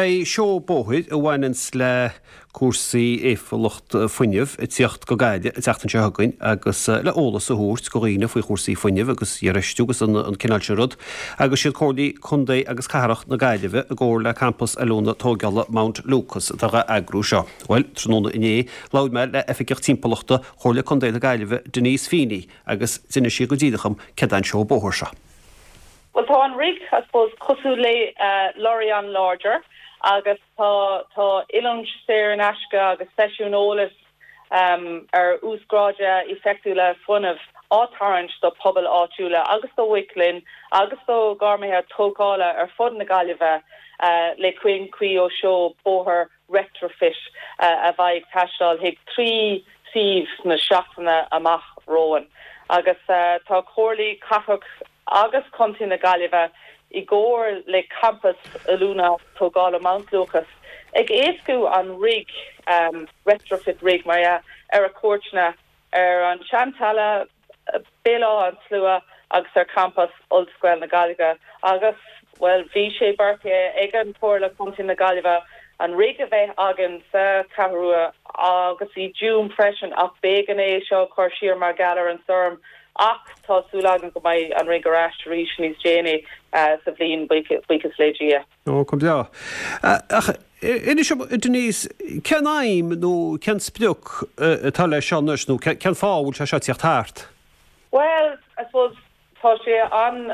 Bei seo bóhuid a bhhainans le cuasaí éfalacht fuinneamh i tíocht go gaiide a teachtain se thugain agus le ólas a thuairt go riine faoi cuasaí fuinneamh agus dhearistú agus an cinál se rud agus siad códaí chundaí agus cathracht na gaiideh a ggóir le campus Alóna tógeala Mount Lucas a agrú seo. Well, tróna iné láid me le efficeach timpachta chóirla chundaí na gaiideh Denise Feeney agus sinna si go ddíadacham cedan seo bóthir se. Well, tá an rig, I suppose, cosú le Lorian Larger, agus tá ilunch séir an asca agus sesiún ólas úsgráide effectú le funnamh átarint do pobl áitiúla agus do Wicklin agus do garmaithe tógála fud na Gaillimhe le cuin cuí ó seo bóthir retrofit a bhaid taistal hiag 3 síomh na seachtainna amach roin. Agus tá chorlaí cathach agus conti na Gaillimhe I ggóir le campus Alóna tógála Mount Lucas. Ag éascú an rig, retrofit rig, mar ar a cuairtna an Chantala, Béla an Slua agus campus Old Square na Gaillimhe. Agus, well, bhí sé barthe ag an póirla conti na Gaillimhe an rig a bheith agan sa Caharua agus I dúm freisin ach bégan é seo chuir siar mar galar an storm. Ach tá súlagan go mai an rig arás ríis níos déine sa bhliain buchas légia. Kom dea. Inis Denise, cean aim nó cean spliúch tá le seo nus nó cean fáil se seo tíocht thart? Well, I suppose tá sé an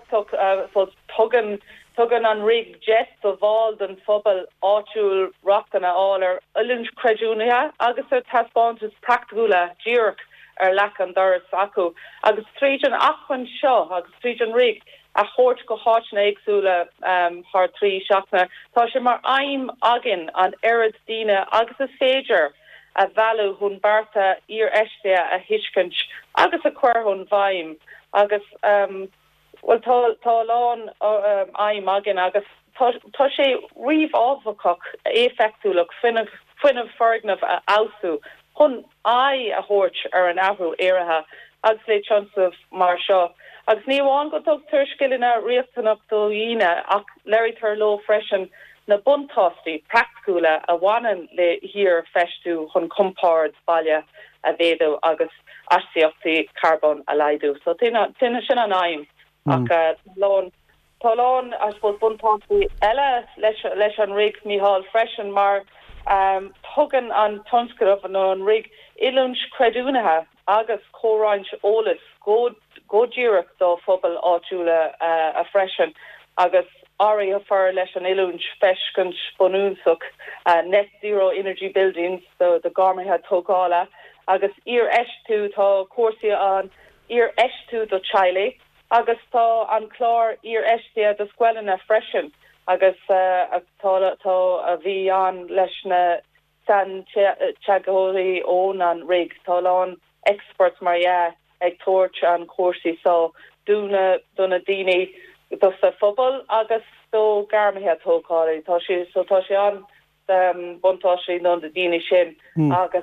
tugan an rig jet do bháil den phobal áitiúil rochtanna áil ullint creidúnathe agus taspáintas practicúla díreach lech an doras acu. Agus tríjan achhain seo, agus tríjan rig a chóirt go háitna éagsúla thar 3 seachna. Tá sé mar aim agin an airad díine agus is féidir a bhealú chun barta ír eiste a hiiscint agus a chuir chun bhaim. Agus, well, tá lán aim agin agus tá sé riomh ábhacach éfectúlach fuinmh fergnamh a ausú. Chun a thuirt ar an ahrú éirithe agus le tionsah mar seo. Agus níomháin go tug tuairiscilína riachtanach do dhíine ach leirítar lo freisin na buntáistí practicúla a bhaineann le hir feistú chun compáird baile a bhéadú agus arsíochtaí carbon a leidú. So tíine sin an aim ach tá lán I suppose buntáistí eile leis an rig Mícheál freisin mar tugan an tonscarh an rig ilunch creidúnathe agus córáint ólas gódíireach do phobal áitiúla a freisin agus áí a fear leis an ilunch feiscint bonúnsach net zero energy buildings so the garmaithe tógála agus ír eistú tá cuasaí an ír eistú do Chile agus tá an chlár ír eiste do scuileanna freisin. Agus tá a bhí an leis na San Chagóí ón an rig tá lán experts mar ag tuairt an cuasaí so dúna daoine do sa phobal agus do garmaithe tógálaí tá sé an buntáistí nó de daoine sin agus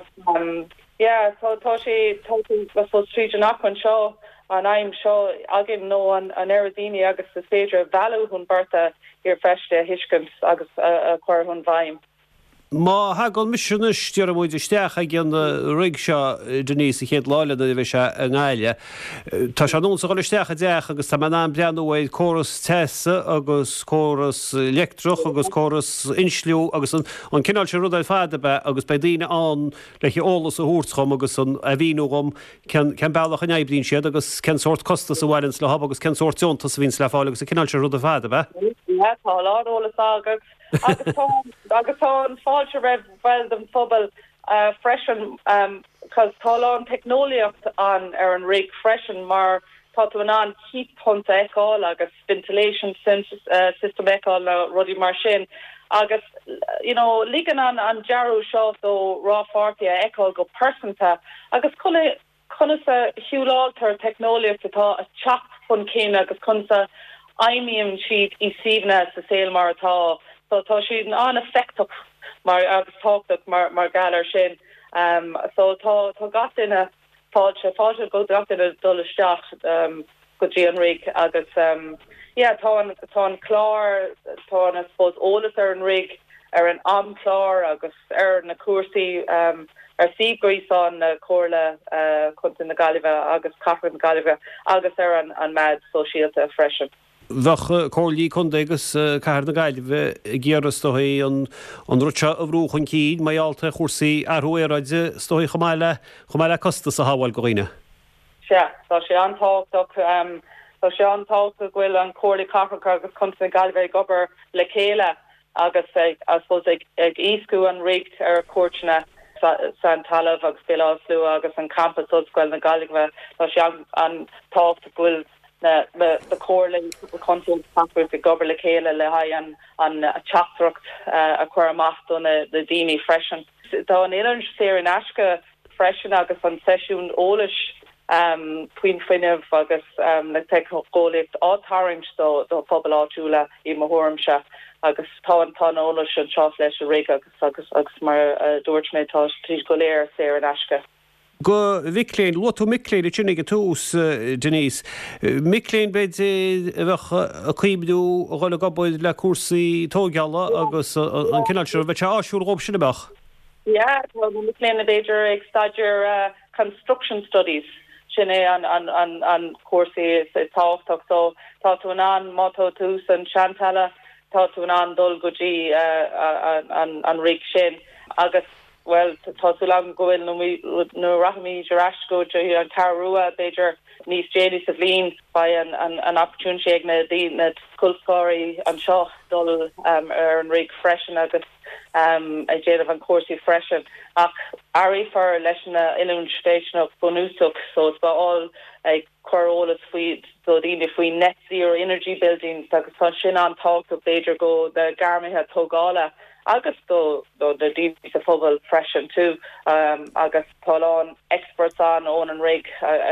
tá sé tríd an achhain seo an aim seo agin nó an aerodíine agus sa féidir bhealú chun barta ar feiste hiiscint agus a chuir chun bhaim. Má hagan misisiúnis tíar muid isteach a gin rig seo Denise a chéad láile na bhí se an gáile. Tá se nún sa gáilisteach a deach agus tá man breanúid choras teasa agus choras electroch agus choras insliú agus an cinál se rudail fada be agus bei daine an leiche ólas a húrtchom agus an a bhíúm cen bailach an eibrín siad agus cen sort costas a bhhailins le hab agus cen sortúntas a víns le fáil agus a cinál se rudail fada be? Tá lá ólas agus. agus tá an fáilte raibh bhil den phobal freisin cos tá an technoliacht an ar an rig freisin mar tá an heat punta eáil agus ventilation system eáil na rudí mar sin agus ligan an dearú seo do ráfáirtí eáil go persanta agus chuna sa hiúláiltar technoliacht atá a teach chun céine agus chun sa aimíonn siad I síbna sa saoil mar atá. So tá siad an effectach mar agus táchtach mar galar sin. So tá gat ina fáilte go gat ina dul isteach go dtí an rig agus Yeah, tá chlár tá I suppose ólas an rig an amchlár agus na cuasaí sígréán na cóla chun na Gaillimhe agus capar na Gaillimhe agus an mad sosiálta freisin. Bheach cóirlí chunda agus ceair na Gaillimhe géras stoí an rute a bhrúchan cíd maialta chósaí arhuaráide stoí chomáile costa sa hábhail go ghine. Se, tá sé antáach Tá sé antáach bhfuil an cóirlaí capar agus chun na Gaillimhe gobar le chéile agus ag íscú an rig cuairtena San Talamh agus Bill agus an campus odscoil na Gaillimhe tá sé an táach bhfuil the cóirlaí the content capar go gobar le chéile le haid an teachtracht a chuir amach don na daoine freisin. Tá an éan sé in Aisce freisin agus an sesiún ólas puin finineh agus le te ggólacht átarint do phobal áitiúla I mthórmse agus tá an ólas an seo leis a rig agus mar dúirtméid tá trí go léir sé in Aisce. Go Mickléin, Lotto Mickléin tjinnig tús Denise. Mickléin bed bheith a chuimdú a gháil gobaid le cuasaí tógeala agus an cinálseir bheith áisiúil rob sinna bach. Yeah, well, Mickléin a beidir ag staidir construction studies sinné an cuasaí táchtach so tá tú an mátó tús an Chantala tá tú an dul gotí an rig sin agus well, tá lang gohfuil no rahmi Jarashko an Carrua beidir níos Janie Savine by an opportunity ag na sculptori an seo dul an rig freshen agus a jadh an cuasaí freshen ach ari for leis na inún station of Bonúsach so it's about all like chorólas faoi so dine faoi net zero energy buildings agus tá sin an talk of beidir go the garmithe tógála agus do the deep is a phobal freshen too agus talon experts on an rig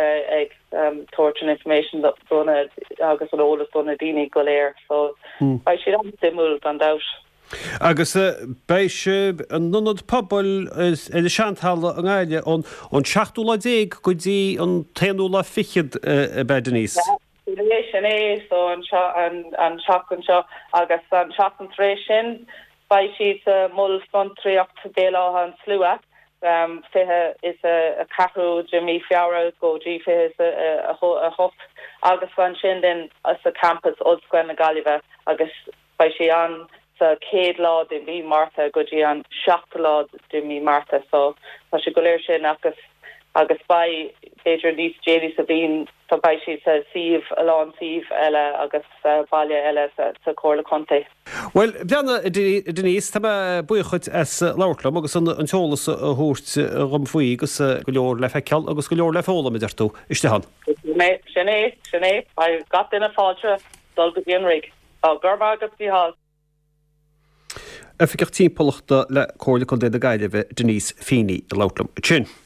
torture information that donna agus an ólas donna dini go léir so I should have simul an doubt. Agus béis an nunad pobl in Chantala an Gaile an 7 go dtí an 10 fichiid Denise. Sinné so an seach seo agus an seach an trééis sin by she's mull spontriacht béla an slua fihe is a carú Jimmy Fiara go G fihe is a hop agus fan sin den as a campus odscoil na Gaillimhe agus by she an sa céad lá de mi Martha go G an 7 lá de mi Martha so tá se go léir sin agus by beidir níos Janie Sabine so by she sa Steve alán Steve eile agus bailile eile sa cóla conte. Well, Bheanna Denise, tá buchad as láirlam agus an teolalas a thuirt rom faoí agus go leor le feiceal agus go leor le fólam idirtú iste han. Sinné I got in a fáilte dul go bhíon rig gurba agus bhí hall. Efficeach tímpolachta le cóirla chun de Gaillimhe Denise Feeney láirlam. Chin.